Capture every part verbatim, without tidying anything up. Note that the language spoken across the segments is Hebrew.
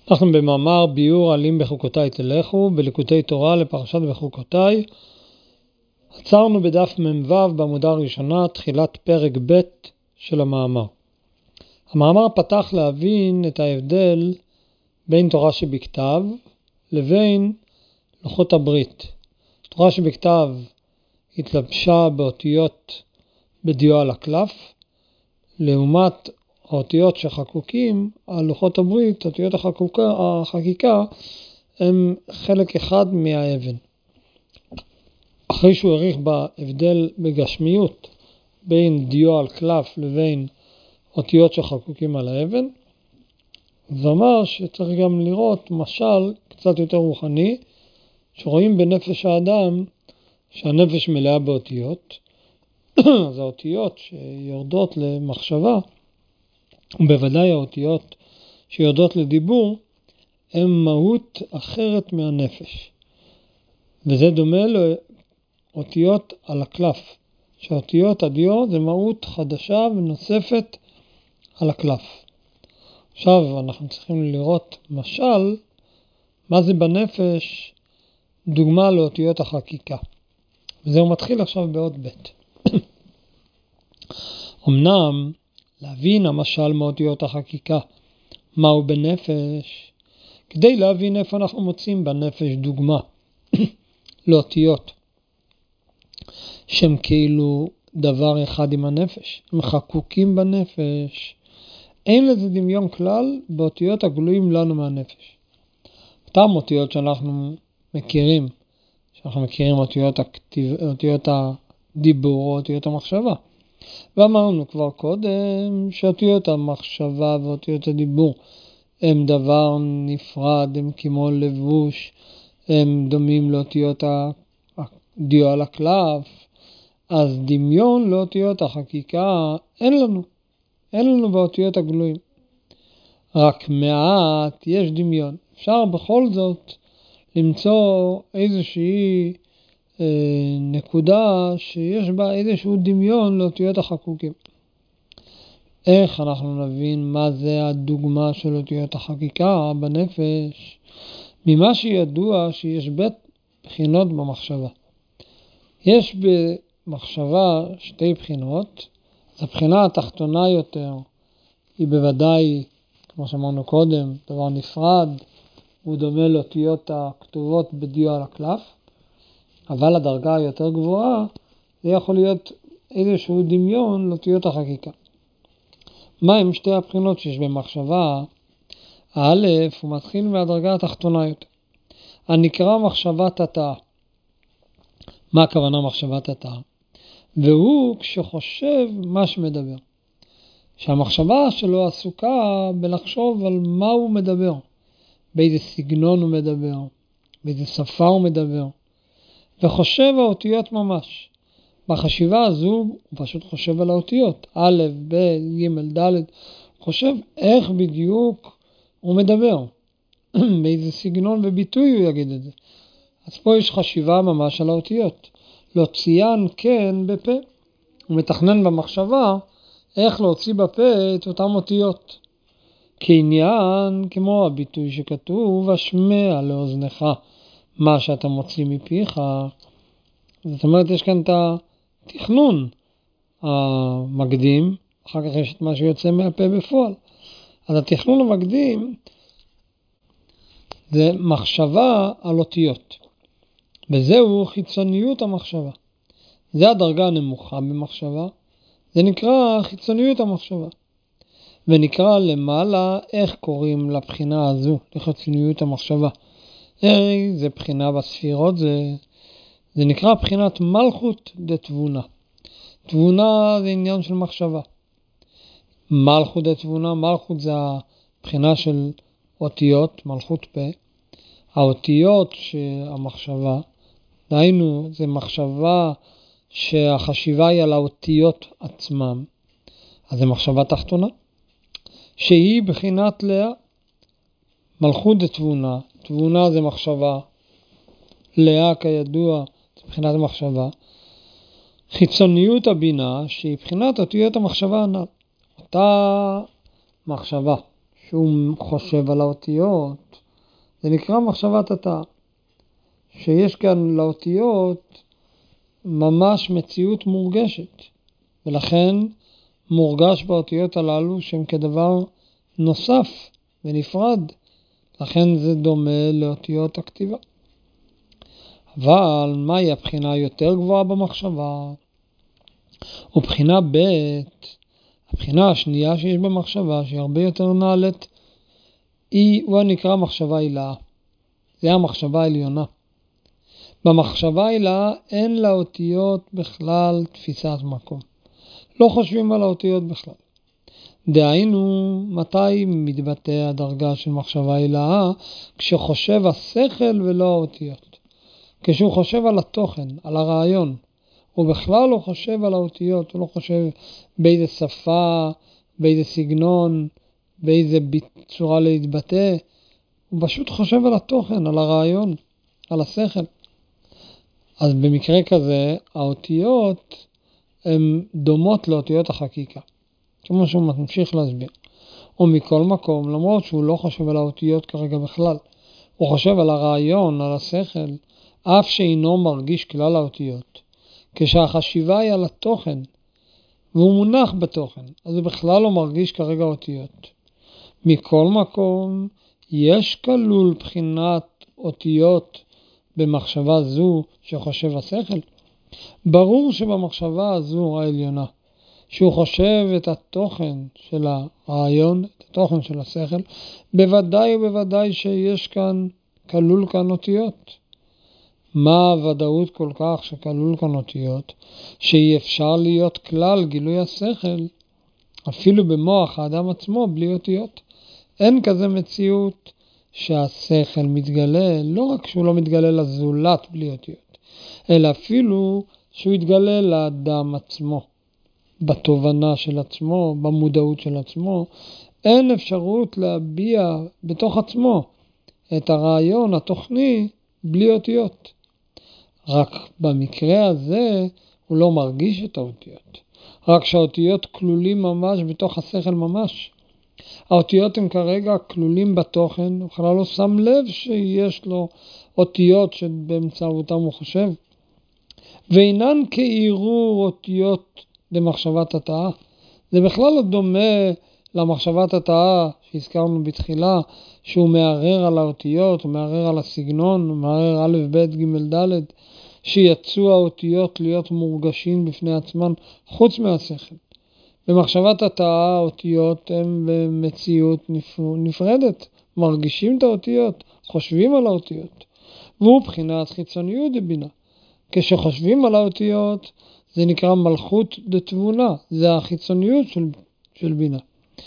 אנחנו במאמר ביור עלים בחוקותיי תלכו, בליקוטי תורה לפרשת בחוקותיי. עצרנו בדף מ"ו בעמודה הראשונה, תחילת פרק ב' של המאמר. המאמר פתח להבין את ההבדל בין תורה שבכתב לבין לוחות הברית. תורה שבכתב התלבשה באותיות בדיו על הקלף, לעומת האותיות שחקוקים על לוחות הברית, אותיות החקוקה, החקיקה, הם חלק אחד מהאבן. אחרי שהוא העריך בהבדל בגשמיות בין דיו על קלף לבין אותיות שחקוקים על האבן, זה אומר שצריך גם לראות משל קצת יותר רוחני, שרואים בנפש האדם שהנפש מלאה באותיות, אז האותיות שיורדות למחשבה, ובוודאי האותיות שיורדות לדיבור, הן מהות אחרת מהנפש. וזה דומה לאותיות על הקלף, שהאותיות הדיו זה מהות חדשה ונוספת על הקלף. עכשיו אנחנו צריכים לראות משל, מה זה בנפש, דוגמה לאותיות החקיקה. וזהו מתחיל עכשיו בעוד בית. אמנם, להבין המשל מאותיות החקיקה, מהו בנפש, כדי להבין איפה אנחנו מוצאים בנפש דוגמה לאותיות, שהם כאילו דבר אחד עם הנפש, הם חקוקים בנפש, אין לזה דמיון כלל באותיות הגלויים לנו מהנפש. אותם אותיות שאנחנו מכירים, שאנחנו מכירים אותיות, הכתיב, אותיות הדיבור או אותיות המחשבה. ואמרנו כבר קודם שאותיות המחשבה ואותיות הדיבור הם דבר נפרד, הם כמו לבוש, הם דומים לאותיות הדיו על הקלף, אז דמיון לאותיות החקיקה אין לנו, אין לנו באותיות הגלויים. רק מעט יש דמיון. אפשר בכל זאת למצוא איזושהי נקודה שיש בה איזשהו דמיון לאותיות החקוקים. איך אנחנו נבין מה זה הדוגמה של אותיות החקיקה בנפש? ממה שידוע שיש בית בחינות במחשבה. יש במחשבה שתי בחינות. אז הבחינה התחתונה יותר היא בוודאי, כמו שאמרנו קודם, דבר נפרד, הוא דומה לאותיות הכתובות בדיו על הקלף. אבל הדרגה היותר גבוהה, זה יכול להיות איזשהו דמיון לאותיות החקיקה. מה הם שתי הבחינות שיש במחשבה? א', הוא מתחיל מהדרגה התחתונה יותר. הנקרא מחשבת התאה. מה הכוונה מחשבת התאה? והוא כשחושב מה שמדבר. שהמחשבה שלו עסוקה בלחשוב על מה הוא מדבר. באיזה סגנון הוא מדבר. באיזה שפה הוא מדבר. וחושב האותיות ממש. בחשיבה הזו הוא פשוט חושב על האותיות. א', ב', ג', ד', חושב איך בדיוק הוא מדבר. באיזה סגנון וביטוי הוא יגיד את זה. אז פה יש חשיבה ממש על האותיות. להוציאן כן בפה. הוא מתכנן במחשבה איך להוציא בפה את אותם אותיות. כעניין, כמו הביטוי שכתוב, השמע לאוזנך. מה שאתה מוציא מפיך, זאת אומרת, יש כאן את התכנון המקדים, אחר כך יש את מה שיוצא מהפה בפועל. אז התכנון המקדים זה מחשבה על אותיות, וזהו חיצוניות המחשבה. זה הדרגה הנמוכה במחשבה, זה נקרא חיצוניות המחשבה. ונקרא למעלה איך קוראים לבחינה הזו, לחיצוניות המחשבה. הרי זה בחינה בספירות, זה, זה נקרא בחינת מלכות דתבונה. תבונה זה עניין של מחשבה. מלכות דתבונה, מלכות זה הבחינה של אותיות, מלכות פה. האותיות שהמחשבה, דהיינו זה מחשבה שהחשיבה היא על האותיות עצמם. אז זה מחשבה תחתונה, שהיא בחינת לאה. מלכות דתבונה, תבונה זה מחשבה, לאה כידוע זה בחינת המחשבה. חיצוניות הבינה שהיא בחינת אותיות המחשבה הנ"ל. אותה מחשבה שהוא חושב על האותיות, זה נקרא מחשבת התאה. שיש כאן לאותיות ממש מציאות מורגשת, ולכן מורגש באותיות הללו שהן כדבר נוסף ונפרד, לכן זה דומה לאותיות הכתיבה. אבל מהי הבחינה היותר גבוהה במחשבה? ובחינה ב', הבחינה השנייה שיש במחשבה, שהיא הרבה יותר נעלית, היא, הוא נקרא מחשבה הילאה. זה המחשבה העליונה. במחשבה הילאה אין לאותיות בכלל תפיסת מקום. לא חושבים על האותיות בכלל. דהיינו, מתי מתבטא הדרגה של מחשבה הילאה? כשחושב השכל ולא האותיות. כשהוא חושב על התוכן, על הרעיון. הוא בכלל לא חושב על האותיות, הוא לא חושב באיזה שפה, באיזה סגנון, באיזה צורה להתבטא. הוא פשוט חושב על התוכן, על הרעיון, על השכל. אז במקרה כזה, האותיות הן דומות לאותיות החקיקה. כמו שהוא ממשיך להסביר. ומכל מקום, למרות שהוא לא חושב על האותיות כרגע בכלל, הוא חושב על הרעיון, על השכל, אף שאינו מרגיש כלל האותיות. כשהחשיבה היא על התוכן, והוא מונח בתוכן, אז הוא בכלל לא מרגיש כרגע אותיות. מכל מקום, יש כלול בחינת אותיות במחשבה זו שחושב השכל. ברור שבמחשבה הזו העליונה, שהוא חושב את התוכן של הרעיון, את התוכן של השכל, בוודאי ובוודאי שיש כאן, כלול כאן אותיות. מה הוודאות כל כך שכלול כאן אותיות? שאי אפשר להיות כלל גילוי השכל, אפילו במוח האדם עצמו, בלי אותיות. אין כזה מציאות שהשכל מתגלה, לא רק שהוא לא מתגלה לזולת בלי אותיות, אלא אפילו שהוא יתגלה לאדם עצמו, בתובנה של עצמו, במודעות של עצמו. אין אפשרות להביע בתוך עצמו את הרעיון התוכני בלי אותיות. רק במקרה הזה הוא לא מרגיש את האותיות. רק שהאותיות כלולים ממש בתוך השכל ממש. האותיות הן כרגע כלולים בתוכן, הוא בכלל לא שם לב שיש לו אותיות שבאמצעותם הוא חושב. ואינן כעירור אותיות למחשבת התאה. זה בכלל לא דומה למחשבת התאה שהזכרנו בתחילה, שהוא מערער על האותיות, הוא מערער על הסגנון, הוא מערער א' ב' ג' ד', שיצאו האותיות להיות מורגשים בפני עצמן חוץ מהשכל. במחשבת התאה האותיות הן במציאות נפרדת, מרגישים את האותיות, חושבים על האותיות. והוא בחינת חיצוניות דבינה. כשחושבים על האותיות זה נקרא מלכות דתבונה, זה החיצוניות של, של בינה.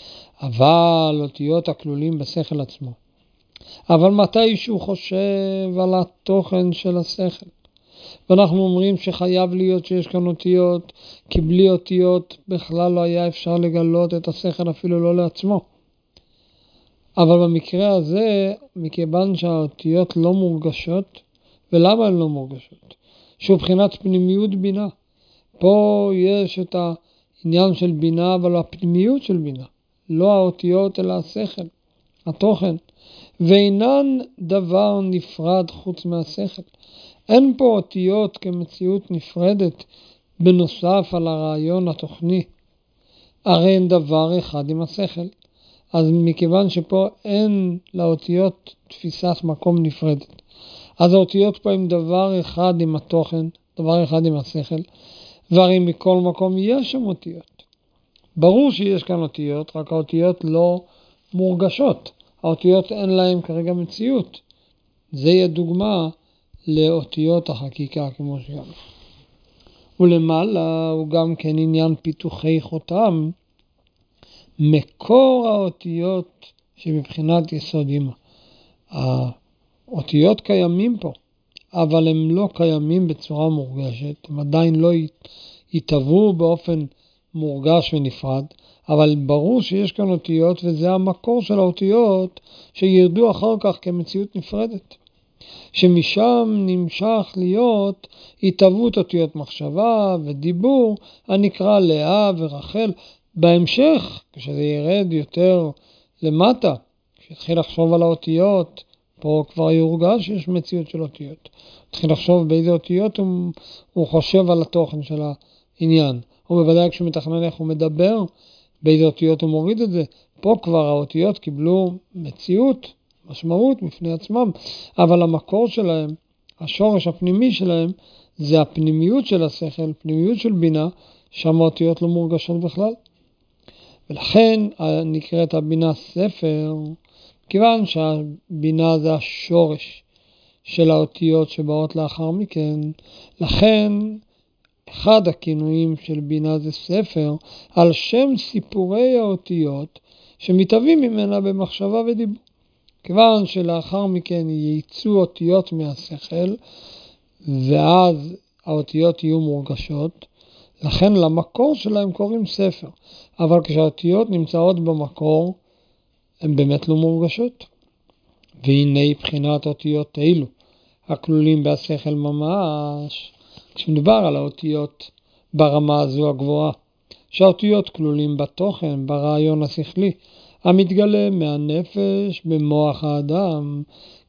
אבל אותיות הכלולים בשכל עצמו. אבל מתי שהוא חושב על התוכן של השכל, ואנחנו אומרים שחייב להיות שיש כאן אותיות, כי בלי אותיות בכלל לא היה אפשר לגלות את השכל אפילו לא לעצמו. אבל במקרה הזה, מכיוון שהאותיות לא מורגשות, ולמה הן לא מורגשות? שהוא בחינת פנימיות בינה. פה יש את העניין של בינה, אבל הפנימיות של בינה. לא האותיות אלא השכל, התוכן. ואינן דבר נפרד חוץ מהשכל. אין פה אותיות כמציאות נפרדת בנוסף על הרעיון התוכני. הרי אין דבר אחד עם השכל. אז מכיוון שפה אין לאותיות תפיסת מקום נפרדת, אז האותיות פה הם דבר אחד עם התוכן, דבר אחד עם השכל, והרי מכל מקום יש שם אותיות. ברור שיש כאן אותיות, רק האותיות לא מורגשות. האותיות אין להן כרגע מציאות. זה יהיה דוגמה לאותיות החקיקה כמו שגם. ולמעלה הוא גם כן עניין פיתוחי חותם, מקור האותיות שמבחינת יסודים. האותיות קיימים פה, אבל הם לא קיימים בצורה מורגשת, הם עדיין לא יתהוו באופן מורגש ונפרד, אבל ברור שיש כאן אותיות, וזה המקור של האותיות שירדו אחר כך כמציאות נפרדת. שמשם נמשך להיות התהוות אותיות מחשבה ודיבור, הנקרא לאה ורחל. בהמשך, כשזה ירד יותר למטה, כשהתחיל לחשוב על האותיות, פה כבר יורגש שיש מציאות של אותיות. התחיל לחשוב באיזה אותיות הוא, הוא חושב על התוכן של העניין. או בוודאי כשהוא מתכנן איך הוא מדבר, באיזה אותיות הוא מוריד את זה. פה כבר האותיות קיבלו מציאות, משמעות בפני עצמם, אבל המקור שלהם, השורש הפנימי שלהם, זה הפנימיות של השכל, פנימיות של בינה, שם האותיות לא מורגשות בכלל. ולכן נקראת הבינה ספר, כיוון שהבינה זה השורש של האותיות שבאות לאחר מכן, לכן אחד הכינויים של בינה זה ספר, על שם סיפורי האותיות שמתהווים ממנה במחשבה ודיבור. כיוון שלאחר מכן ייצאו אותיות מהשכל, ואז האותיות יהיו מורגשות, לכן למקור שלהם קוראים ספר. אבל כשהאותיות נמצאות במקור, הן באמת לא מורגשות. והנה בחינת אותיות אלו, הכלולים בהשכל ממש, כשמדובר על האותיות ברמה הזו הגבוהה, שהאותיות כלולים בתוכן, ברעיון השכלי, המתגלה מהנפש במוח האדם,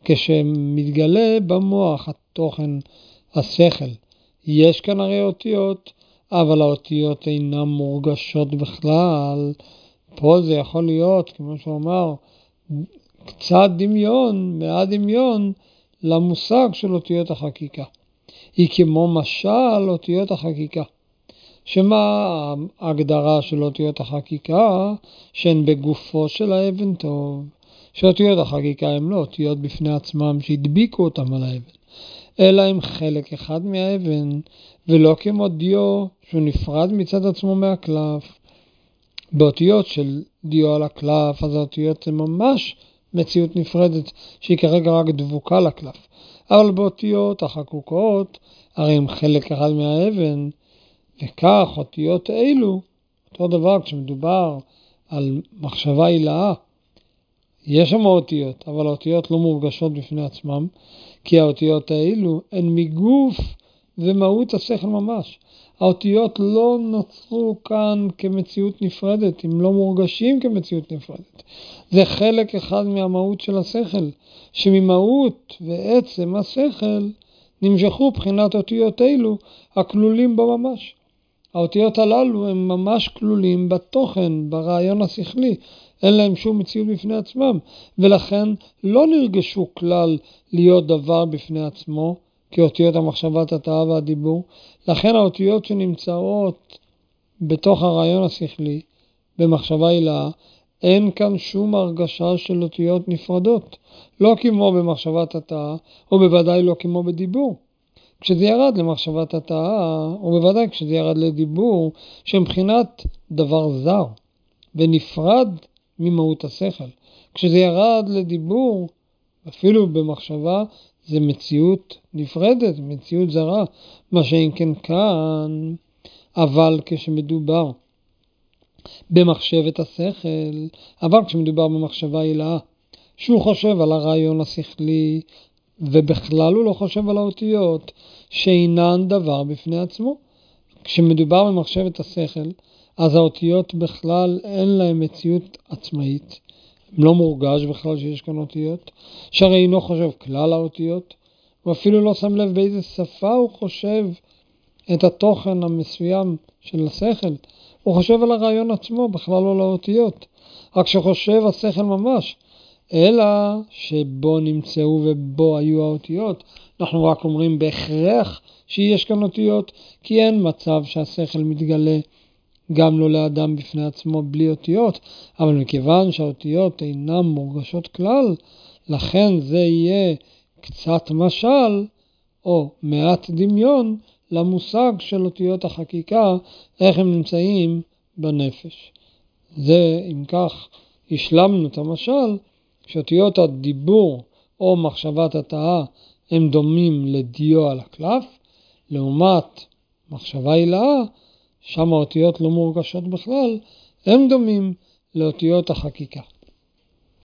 כשמתגלה במוח התוכן, השכל. יש כאן הרי אותיות, אבל האותיות אינן מורגשות בכלל. פה זה יכול להיות, כמו שאומר, קצת דמיון, מעט דמיון, למושג של אותיות החקיקה. היא כמו משל אותיות החקיקה. שמה ההגדרה של אותיות החקיקה? שהן בגופו של האבן טוב. שאותיות החקיקה הן לא אותיות בפני עצמם שהדביקו אותם על האבן, אלא הם חלק אחד מהאבן, ולא כמו דיו שהוא נפרד מצד עצמו מהקלף. באותיות של דיו על הקלף, אז האותיות זה ממש מציאות נפרדת שהיא כרגע רק דבוקה לקלף. אבל באותיות החקוקות, הרי הם חלק אחד מהאבן, וכך אותיות אלו, אותו דבר כשמדובר על מחשבה הילאה, יש שם אותיות, אבל האותיות לא מורגשות בפני עצמם, כי האותיות האלו הן מגוף ומהות השכל ממש. האותיות לא נוצרו כאן כמציאות נפרדת, הם לא מורגשים כמציאות נפרדת. זה חלק אחד מהמהות של השכל, שממהות ועצם השכל נמשכו בחינת אותיות אלו הכלולים בו ממש. האותיות הללו הם ממש כלולים בתוכן, ברעיון השכלי, אין להם שום מציאות בפני עצמם, ולכן לא נרגשו כלל להיות דבר בפני עצמו, כאותיות המחשבת התאה והדיבור. לכן האותיות שנמצאות בתוך הרעיון השכלי, במחשבה הילאה, אין כאן שום הרגשה של אותיות נפרדות, לא כמו במחשבת התאה, או בוודאי לא כמו בדיבור. כשזה ירד למחשבת התאה, או בוודאי כשזה ירד לדיבור, שמבחינת דבר זר ונפרד ממהות השכל. כשזה ירד לדיבור, אפילו במחשבה, זה מציאות נפרדת, מציאות זרה, מה שאין כן כאן. אבל כשמדובר במחשבת השכל, אבל כשמדובר במחשבה הילאה, שהוא חושב על הרעיון השכלי, ובכלל הוא לא חושב על האותיות, שאינן דבר בפני עצמו. כשמדובר במחשבת השכל, אז האותיות בכלל אין להן מציאות עצמאית. לא מורגש בכלל שיש כאן אותיות, שהרי אינו חושב כלל האותיות, הוא אפילו לא שם לב באיזה שפה הוא חושב את התוכן המסוים של השכל. הוא חושב על הרעיון עצמו, בכלל לא לאותיות. רק שחושב השכל ממש, אלא שבו נמצאו ובו היו האותיות. אנחנו רק אומרים בהכרח שיש כאן אותיות, כי אין מצב שהשכל מתגלה גם לא לאדם בפני עצמו בלי אותיות, אבל מכיוון שהאותיות אינן מורגשות כלל, לכן זה יהיה קצת משל או מעט דמיון למושג של אותיות החקיקה, איך הם נמצאים בנפש. זה, אם כך, השלמנו את המשל, שאותיות הדיבור או מחשבת התאה הם דומים לדיו על הקלף, לעומת מחשבה הילאה, שם האותיות לא מורגשות בכלל, הם דומים לאותיות החקיקה.